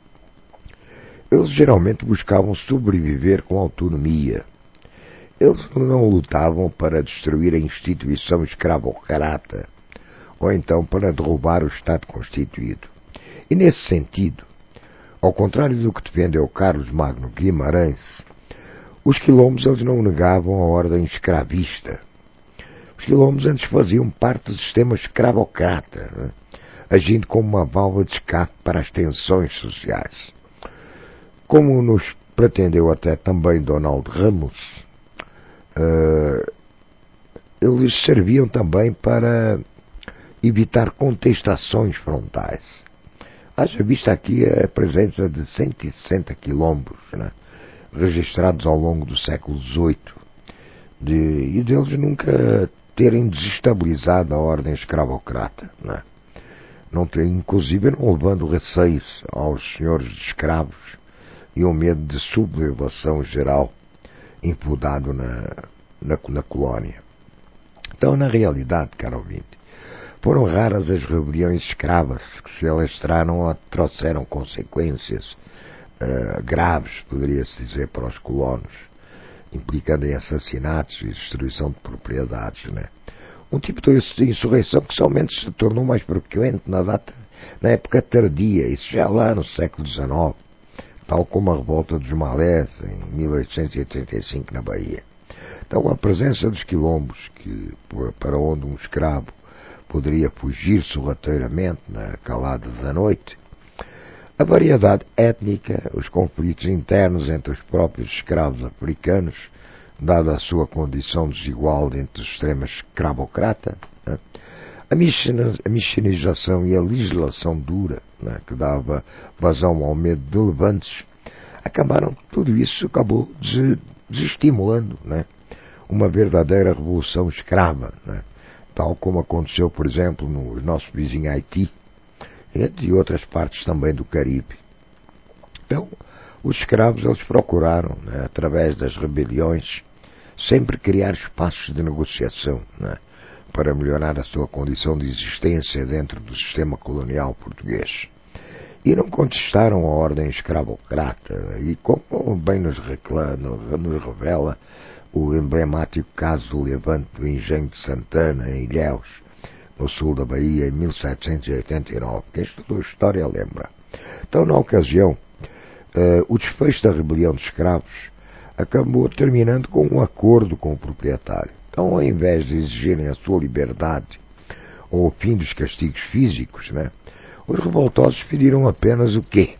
eles geralmente buscavam sobreviver com autonomia. Eles não lutavam para destruir a instituição escravocrata, ou então para derrubar o Estado constituído. E nesse sentido, ao contrário do que defendeu Carlos Magno Guimarães, os quilombos eles não negavam a ordem escravista. Os quilombos antes faziam parte do sistema escravocrata, né, agindo como uma válvula de escape para as tensões sociais. Como nos pretendeu até também Donald Ramos, uh, eles serviam também para evitar contestações frontais. Haja vista aqui a presença de cento e sessenta quilombos, né, registrados ao longo do século dezoito, de, e deles nunca terem desestabilizado a ordem escravocrata, né, não ter, inclusive não levando receios aos senhores de escravos e o medo de sublevação geral infundado na, na, na colónia. Então, na realidade, caro ouvinte, foram raras as rebeliões escravas que se alastraram ou trouxeram consequências uh, graves, poderia-se dizer, para os colonos, implicando em assassinatos e destruição de propriedades, né? Um tipo de insurreição que somente se tornou mais frequente na, data, na época tardia, isso já lá no século dezenove, tal como a revolta dos Malés em mil oitocentos e oitenta e cinco na Bahia. Então a presença dos quilombos, que, para onde um escravo poderia fugir sorrateiramente na calada da noite, a variedade étnica, os conflitos internos entre os próprios escravos africanos, dada a sua condição desigual entre os sistemas escravocrata, né, a miscienização e a legislação dura, né, que dava vazão ao medo de levantes, acabaram, tudo isso acabou desestimulando, né, uma verdadeira revolução escrava, né, tal como aconteceu, por exemplo, no nosso vizinho Haiti e outras partes também do Caribe. Então, os escravos eles procuraram, né, através das rebeliões, sempre criar espaços de negociação, né, para melhorar a sua condição de existência dentro do sistema colonial português. E não contestaram a ordem escravocrata, e como bem nos, reclama, nos revela o emblemático caso do levante do engenho de Santana, em Ilhéus, no sul da Bahia, em mil setecentos e oitenta e nove, que estudou história lembra. Então, na ocasião, uh, o desfecho da rebelião dos escravos acabou terminando com um acordo com o proprietário. Então, ao invés de exigirem a sua liberdade ou o fim dos castigos físicos, né, os revoltosos pediram apenas o quê?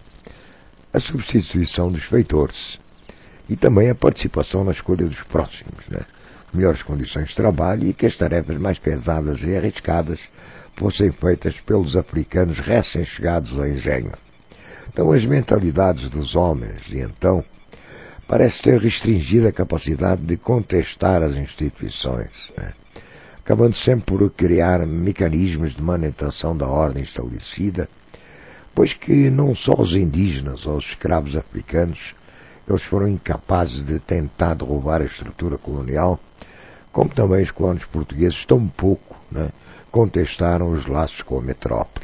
A substituição dos feitores e também a participação na escolha dos próximos, né, melhores condições de trabalho e que as tarefas mais pesadas e arriscadas fossem feitas pelos africanos recém-chegados ao engenho. Então, as mentalidades dos homens, e então, parece ter restringido a capacidade de contestar as instituições, né, acabando sempre por criar mecanismos de manutenção da ordem estabelecida, pois que não só os indígenas ou os escravos africanos eles foram incapazes de tentar derrubar a estrutura colonial, como também os colonos portugueses tão pouco, né, contestaram os laços com a metrópole.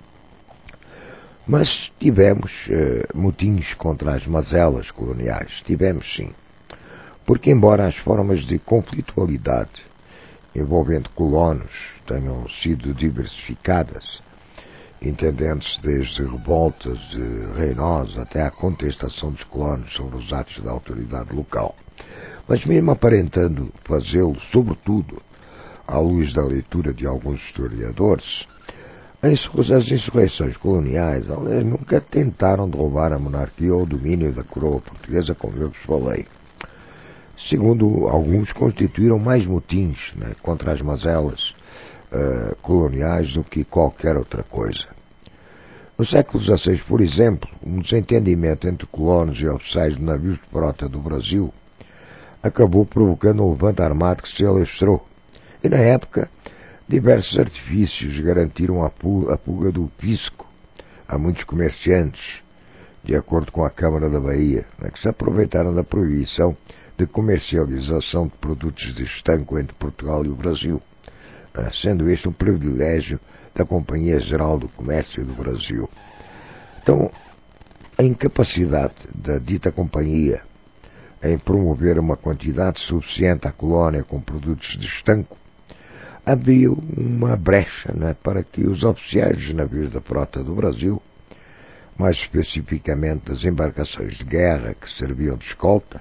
Mas tivemos eh, motins contra as mazelas coloniais, tivemos sim, porque embora as formas de conflitualidade envolvendo colonos tenham sido diversificadas, entendendo-se desde revoltas de reinos até a contestação dos colonos sobre os atos da autoridade local, mas mesmo aparentando fazê-lo, sobretudo, à luz da leitura de alguns historiadores, as insurreições coloniais elas nunca tentaram derrubar a monarquia ou o domínio da coroa portuguesa, como eu vos falei. Segundo alguns, constituíram mais motins, né, contra as mazelas uh, coloniais do que qualquer outra coisa. No século dezasseis, por exemplo, um desentendimento entre colonos e oficiais de navios de frota do Brasil acabou provocando um levante armado que se alastrou. E na época diversos artifícios garantiram a fuga do fisco a muitos comerciantes, de acordo com a Câmara da Bahia, que se aproveitaram da proibição de comercialização de produtos de estanco entre Portugal e o Brasil, sendo este um privilégio da Companhia Geral do Comércio do Brasil. Então, a incapacidade da dita companhia em promover uma quantidade suficiente à colónia com produtos de estanco abriu uma brecha, né, para que os oficiais dos navios da frota do Brasil, mais especificamente das embarcações de guerra que serviam de escolta,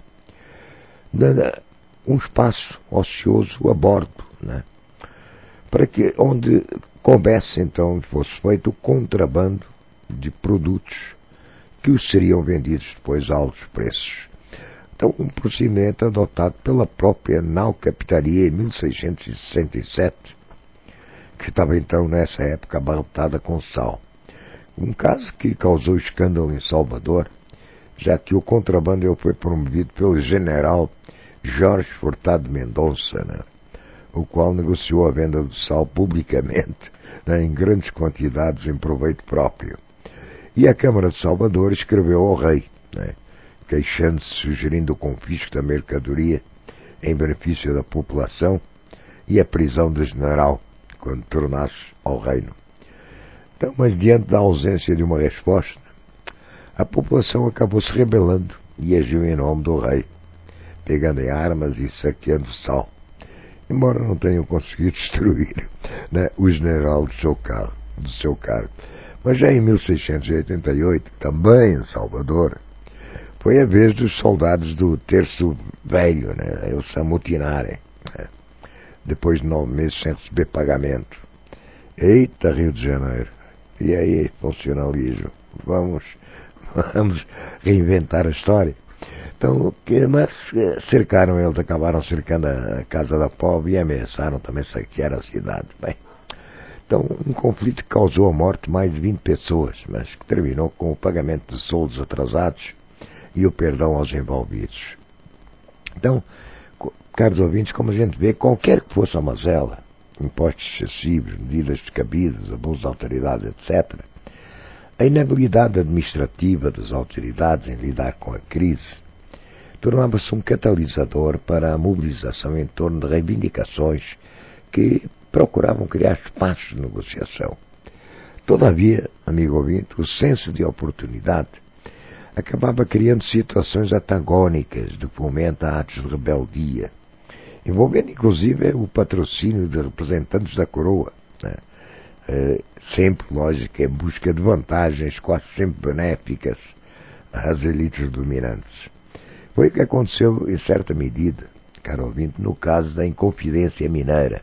um espaço ocioso a bordo, né, para que onde coubesse então fosse feito o contrabando de produtos que os seriam vendidos depois a altos preços. Então, um procedimento adotado pela própria Nau Capitania em mil seiscentos e sessenta e sete, que estava então nessa época abarrotada com sal. Um caso que causou escândalo em Salvador, já que o contrabando foi promovido pelo general Jorge Furtado Mendonça, né, o qual negociou a venda do sal publicamente, né, em grandes quantidades em proveito próprio. E a Câmara de Salvador escreveu ao rei, né, queixando-se, sugerindo o confisco da mercadoria em benefício da população e a prisão do general quando tornasse ao reino. Então, mas diante da ausência de uma resposta, a população acabou se rebelando e agiu em nome do rei, pegando em armas e saqueando o sal, embora não tenham conseguido destruir, né, o general do seu, carro, do seu cargo. Mas já em mil seiscentos e oitenta e oito, também em Salvador, foi a vez dos soldados do Terço Velho, né, eles se amotinarem, né, depois de nove meses sem receber pagamento. Eita, Rio de Janeiro! E aí, funcionalismo? Vamos, vamos reinventar a história. Então, mas cercaram eles, acabaram cercando a Casa da Pobre e ameaçaram também saquear a cidade. Bem, então, um conflito que causou a morte de mais de vinte pessoas, mas que terminou com o pagamento de soldos atrasados e o perdão aos envolvidos. Então, caros ouvintes, como a gente vê, qualquer que fosse a mazela, impostos excessivos, medidas descabidas, abuso de autoridades, etcétera, a inabilidade administrativa das autoridades em lidar com a crise tornava-se um catalisador para a mobilização em torno de reivindicações que procuravam criar espaços de negociação. Todavia, amigo ouvinte, o senso de oportunidade acabava criando situações antagônicas de fomento a atos de rebeldia, envolvendo inclusive o patrocínio de representantes da coroa, né? É, sempre, lógico, em busca de vantagens quase sempre benéficas às elites dominantes. Foi o que aconteceu, em certa medida, caro ouvinte, no caso da Inconfidência Mineira,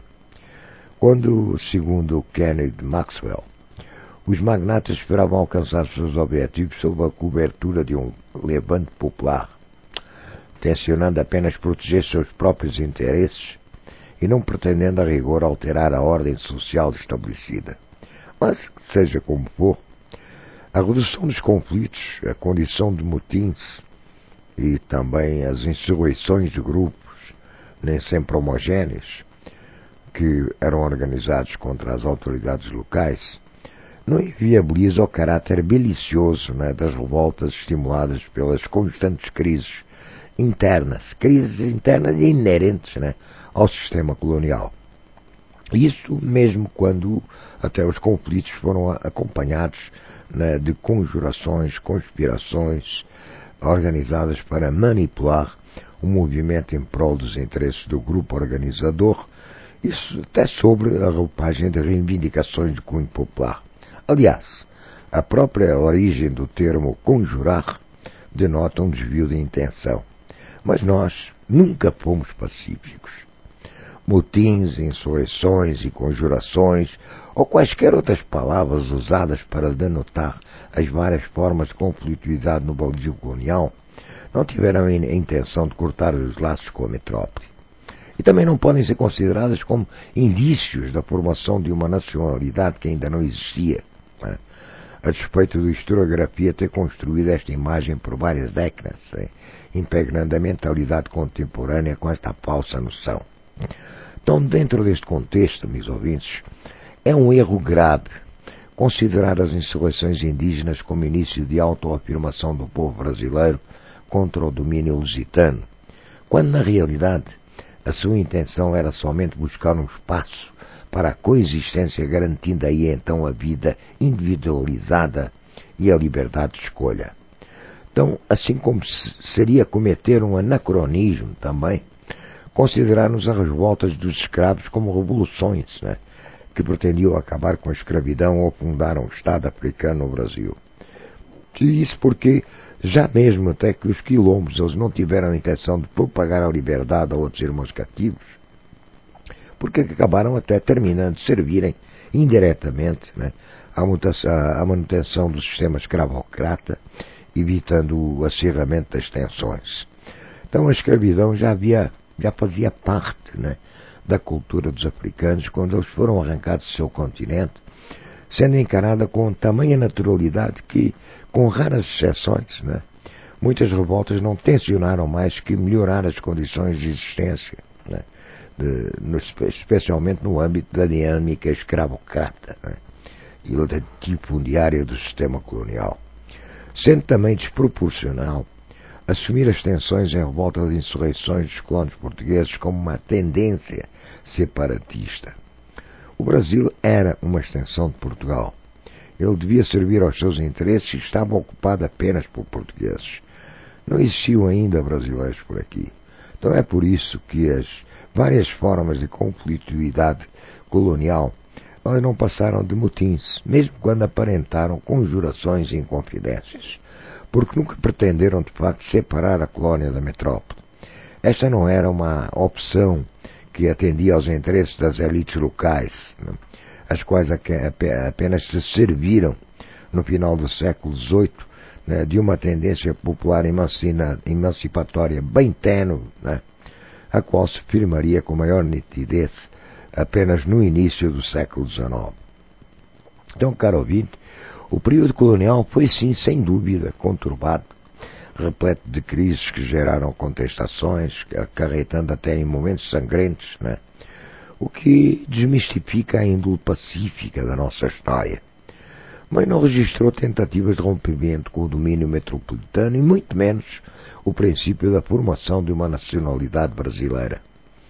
quando, segundo Kenneth Maxwell, os magnatas esperavam alcançar seus objetivos sob a cobertura de um levante popular, tencionando apenas proteger seus próprios interesses e não pretendendo a rigor alterar a ordem social estabelecida. Mas, seja como for, a redução dos conflitos, a condição de motins e também as insurreições de grupos, nem sempre homogéneos, que eram organizados contra as autoridades locais, não inviabiliza o caráter belicioso, né, das revoltas estimuladas pelas constantes crises internas, crises internas e inerentes, né, ao sistema colonial. Isso mesmo quando até os conflitos foram acompanhados, né, de conjurações, conspirações organizadas para manipular o movimento em prol dos interesses do grupo organizador, isso até sobre a roupagem de reivindicações de cunho popular. Aliás, a própria origem do termo conjurar denota um desvio de intenção. Mas nós nunca fomos pacíficos. Motins, insurreições e conjurações, ou quaisquer outras palavras usadas para denotar as várias formas de conflitualidade no Brasil colonial, não tiveram a intenção de cortar os laços com a metrópole. E também não podem ser consideradas como indícios da formação de uma nacionalidade que ainda não existia, né? A despeito da historiografia ter construído esta imagem por várias décadas, né, impregnando a mentalidade contemporânea com esta falsa noção. Então, Então, dentro deste contexto, meus ouvintes, é um erro grave considerar as insurreições indígenas como início de autoafirmação do povo brasileiro contra o domínio lusitano, quando, na realidade, a sua intenção era somente buscar um espaço para a coexistência, garantindo aí então a vida individualizada e a liberdade de escolha. Então, assim como seria cometer um anacronismo também, considerarmos as revoltas dos escravos como revoluções, né, que pretendiam acabar com a escravidão ou fundar um Estado africano no Brasil. E isso porque, já mesmo até que os quilombos eles não tiveram a intenção de propagar a liberdade a outros irmãos cativos, porque acabaram até terminando de servirem indiretamente, né, à manutenção do sistema escravocrata, evitando o acirramento das tensões. Então a escravidão já havia, já fazia parte, né, da cultura dos africanos quando eles foram arrancados do seu continente, sendo encarada com tamanha naturalidade que, com raras exceções, né, muitas revoltas não tensionaram mais que melhorar as condições de existência, né, de, no, especialmente no âmbito da dinâmica escravocrata, né, e da latifundiária do sistema colonial. Sendo também desproporcional assumir as tensões em revolta das insurreições dos colonos portugueses como uma tendência separatista. O Brasil era uma extensão de Portugal. Ele devia servir aos seus interesses e estava ocupado apenas por portugueses. Não existiam ainda brasileiros por aqui. Então é por isso que as várias formas de conflitualidade colonial elas não passaram de motins, mesmo quando aparentaram conjurações e inconfidências, porque nunca pretenderam de facto separar a colónia da metrópole. Esta não era uma opção que atendia aos interesses das elites locais, né, as quais apenas se serviram no final do século dezoito, né, de uma tendência popular emancipatória bem tênue, né, a qual se firmaria com maior nitidez apenas no início do século dezenove. Então, caro ouvinte, o período colonial foi sim, sem dúvida, conturbado, repleto de crises que geraram contestações, acarretando até em momentos sangrentos, né? O que desmistifica a índole pacífica da nossa história. Mas não registrou tentativas de rompimento com o domínio metropolitano e muito menos o princípio da formação de uma nacionalidade brasileira.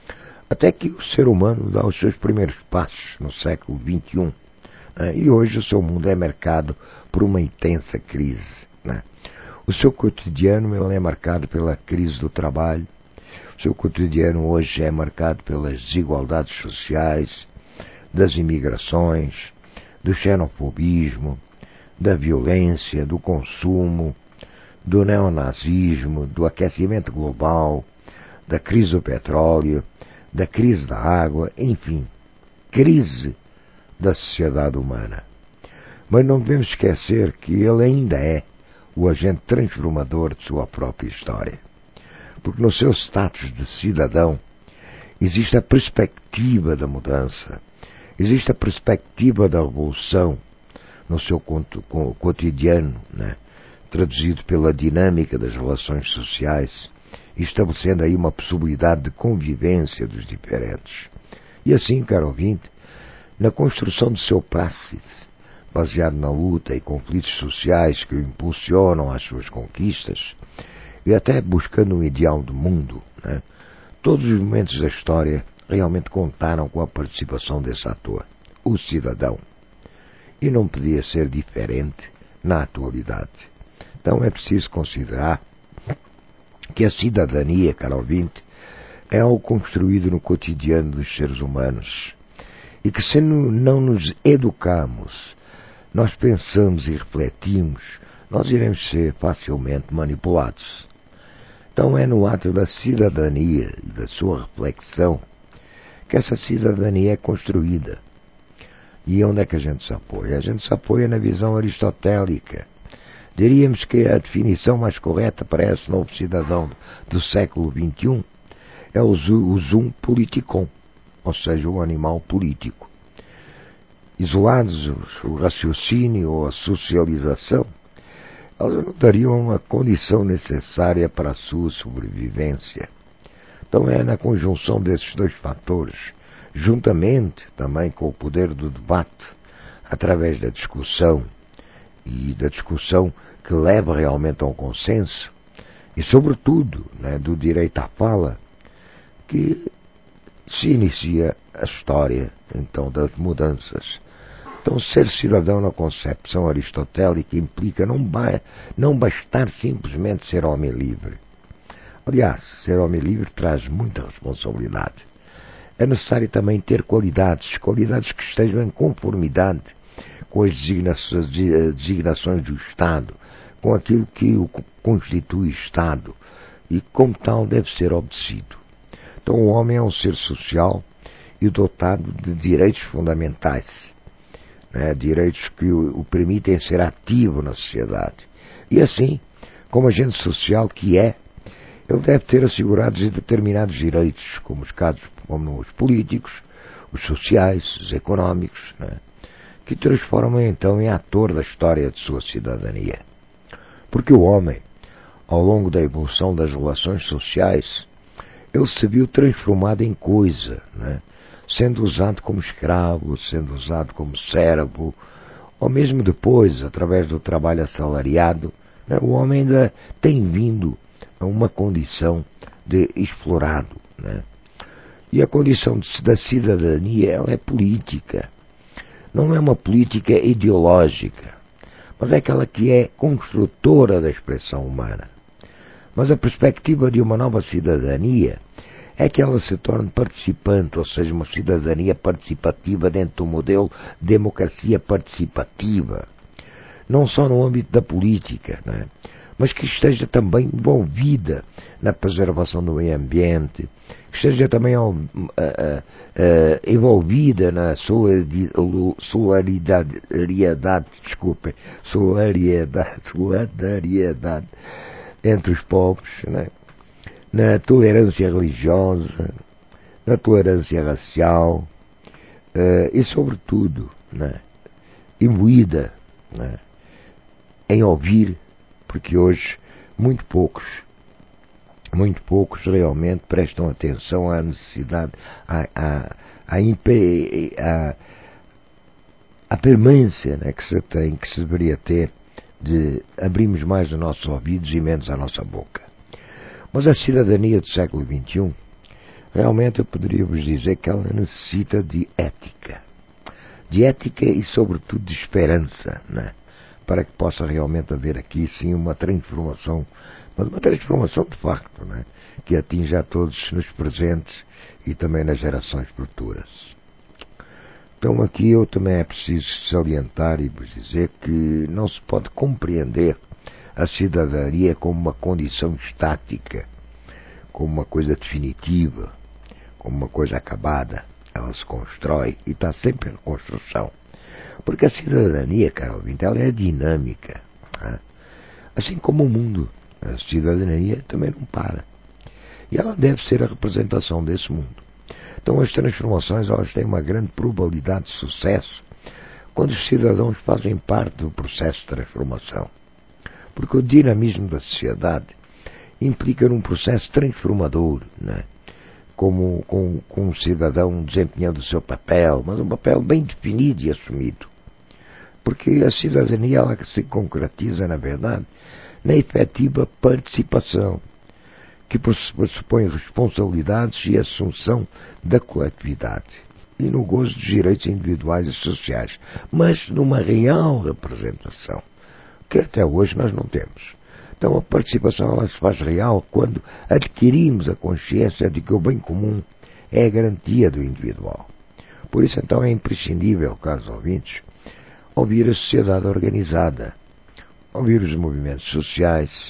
Até que o ser humano dá os seus primeiros passos no século vinte e um, né? E hoje o seu mundo é marcado por uma intensa crise, né? O seu cotidiano ele é marcado pela crise do trabalho, o seu cotidiano hoje é marcado pelas desigualdades sociais, das imigrações, do xenofobismo, da violência, do consumo, do neonazismo, do aquecimento global, da crise do petróleo, da crise da água, enfim, crise da sociedade humana. Mas não devemos esquecer que ele ainda é o agente transformador de sua própria história. Porque no seu status de cidadão existe a perspectiva da mudança, existe a perspectiva da revolução no seu cotidiano, né? Traduzido pela dinâmica das relações sociais, estabelecendo aí uma possibilidade de convivência dos diferentes. E assim, caro ouvinte, na construção do seu praxis, baseado na luta e conflitos sociais que o impulsionam às suas conquistas, e até buscando um ideal do mundo, né, todos os momentos da história realmente contaram com a participação desse ator, o cidadão. E não podia ser diferente na atualidade. Então é preciso considerar que a cidadania, caro ouvinte, é algo construído no cotidiano dos seres humanos e que se não nos educarmos, nós pensamos e refletimos, nós iremos ser facilmente manipulados. Então é no ato da cidadania e da sua reflexão que essa cidadania é construída. E onde é que a gente se apoia? A gente se apoia na visão aristotélica. Diríamos que a definição mais correta para esse novo cidadão do século vinte e um é o zoom politikon, ou seja, o animal político. Isolados o raciocínio ou a socialização, elas não dariam a condição necessária para a sua sobrevivência. Então é na conjunção desses dois fatores, juntamente também com o poder do debate, através da discussão e da discussão que leva realmente a um consenso, e sobretudo, né, do direito à fala, que se inicia a história então das mudanças. Então, ser cidadão na concepção aristotélica implica não, ba não bastar simplesmente ser homem livre. Aliás, ser homem livre traz muita responsabilidade. É necessário também ter qualidades, qualidades que estejam em conformidade com as designações, designações do Estado, com aquilo que o constitui Estado, e como tal deve ser obedecido. Então, o homem é um ser social e dotado de direitos fundamentais, né, direitos que o, o permitem ser ativo na sociedade. E assim, como agente social que é, ele deve ter assegurados determinados direitos, como os casos como os políticos, os sociais, os económicos, né, que transformam então em ator da história de sua cidadania. Porque o homem, ao longo da evolução das relações sociais, ele se viu transformado em coisa, né, sendo usado como escravo, sendo usado como servo, ou mesmo depois, através do trabalho assalariado, né, o homem ainda tem vindo a uma condição de explorado, né? E a condição de, da cidadania, ela é política. Não é uma política ideológica, mas é aquela que é construtora da expressão humana. Mas a perspectiva de uma nova cidadania é que ela se torne participante, ou seja, uma cidadania participativa dentro do modelo de democracia participativa. Não só no âmbito da política, né, mas que esteja também envolvida na preservação do meio ambiente, que esteja também uh, uh, uh, envolvida na solidariedade, desculpem, solidariedade, solidariedade entre os povos, né, na tolerância religiosa, na tolerância racial, uh, e sobretudo, né, imbuída, né, em ouvir, porque hoje muito poucos, muito poucos realmente prestam atenção à necessidade, à, à, à, à, à permanência, né, que se tem, que se deveria ter, de abrirmos mais os nossos ouvidos e menos a nossa boca. Mas a cidadania do século vinte e um, realmente eu poderia vos dizer que ela necessita de ética. De ética e sobretudo de esperança, né? Para que possa realmente haver aqui sim uma transformação, mas uma transformação de facto, né, que atinja a todos nos presentes e também nas gerações futuras. Então aqui eu também é preciso salientar e vos dizer que não se pode compreender a cidadania como uma condição estática, como uma coisa definitiva, como uma coisa acabada. Ela se constrói e está sempre em construção. Porque a cidadania, caro ouvinte, ela é dinâmica. Né? Assim como o mundo, a cidadania também não para. E ela deve ser a representação desse mundo. Então as transformações, elas têm uma grande probabilidade de sucesso quando os cidadãos fazem parte do processo de transformação. Porque o dinamismo da sociedade implica num processo transformador, né? Como com, com um cidadão desempenhando o seu papel, mas um papel bem definido e assumido. Porque a cidadania, ela se concretiza, na verdade, na efetiva participação, que pressupõe responsabilidades e assunção da coletividade, e no gozo dos direitos individuais e sociais, mas numa real representação, que até hoje nós não temos. Então a participação, ela se faz real quando adquirimos a consciência de que o bem comum é a garantia do individual. Por isso então é imprescindível, caros ouvintes, ouvir a sociedade organizada, ouvir os movimentos sociais,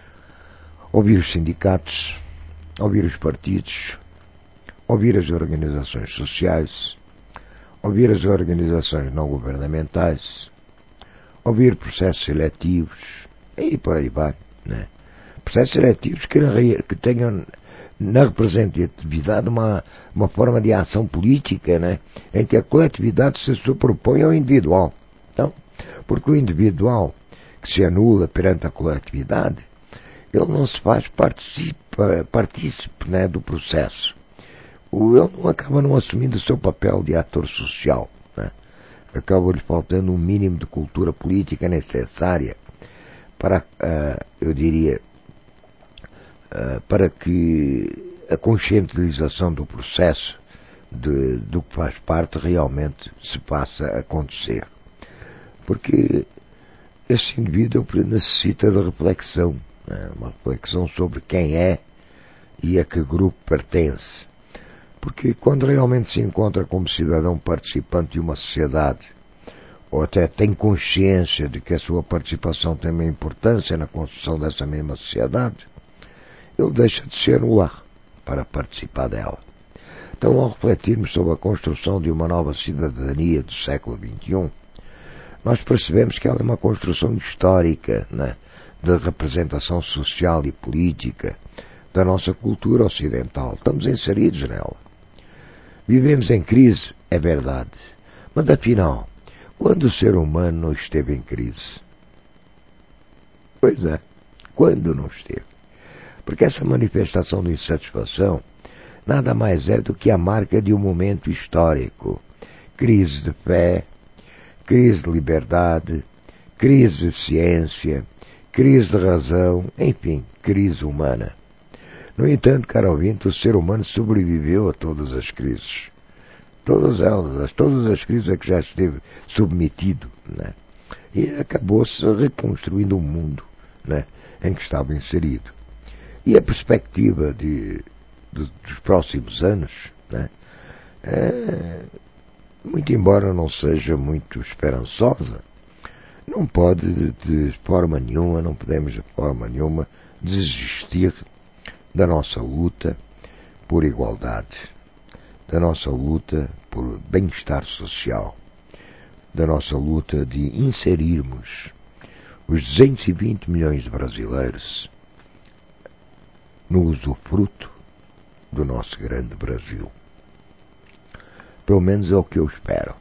ouvir os sindicatos, ouvir os partidos, ouvir as organizações sociais, ouvir as organizações não governamentais, ouvir processos seletivos, e por aí vai, né? Processos seletivos que, que tenham na representatividade uma, uma forma de ação política, né? Em que a coletividade se superpõe ao individual. Então, porque o individual que se anula perante a coletividade, ele não se faz participa, partícipe, né, do processo. ele não acaba não assumindo o seu papel de ator social, né? Acaba-lhe faltando um mínimo de cultura política necessária para, uh, eu diria, uh, para que a conscientização do processo de, do que faz parte realmente se passe a acontecer. Porque esse indivíduo necessita de reflexão, né? Uma reflexão sobre quem é e a que grupo pertence. Porque quando realmente se encontra como cidadão participante de uma sociedade, ou até tem consciência de que a sua participação tem uma importância na construção dessa mesma sociedade, ele deixa de se anular para participar dela. Então, ao refletirmos sobre a construção de uma nova cidadania do século vinte e um, nós percebemos que ela é uma construção histórica, né, de representação social e política da nossa cultura ocidental. Estamos inseridos nela. Vivemos em crise, é verdade. Mas afinal, quando o ser humano não esteve em crise? Pois é, quando não esteve? Porque essa manifestação de insatisfação nada mais é do que a marca de um momento histórico. Crise de fé, crise de liberdade, crise de ciência, crise de razão, enfim, crise humana. No entanto, caro ouvinte, o ser humano sobreviveu a todas as crises. Todas elas, todas as crises a que já esteve submetido, né? E acabou-se reconstruindo o mundo, né, em que estava inserido. E a perspectiva de, de, dos próximos anos, né, é, muito embora não seja muito esperançosa, não pode de forma nenhuma, não podemos de forma nenhuma desistir da nossa luta por igualdade, da nossa luta por bem-estar social, da nossa luta de inserirmos os duzentos e vinte milhões de brasileiros no usufruto do nosso grande Brasil. Pelo menos é o que eu espero.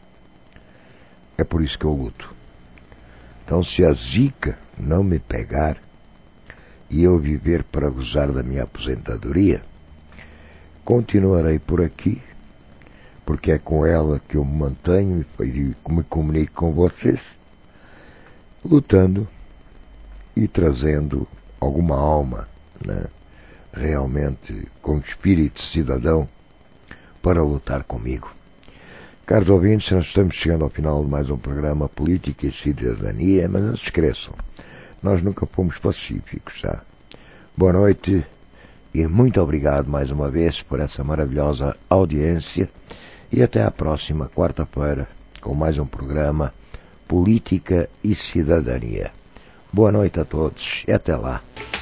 É por isso que eu luto. Então, se a zica não me pegar e eu viver para gozar da minha aposentadoria, continuarei por aqui, porque é com ela que eu me mantenho e me comunico com vocês, lutando e trazendo alguma alma, né, realmente com espírito cidadão para lutar comigo. Caros ouvintes, nós estamos chegando ao final de mais um programa Política e Cidadania, mas não se esqueçam, nós nunca fomos pacíficos, tá? Boa noite e muito obrigado mais uma vez por essa maravilhosa audiência e até a próxima quarta-feira com mais um programa Política e Cidadania. Boa noite a todos e até lá.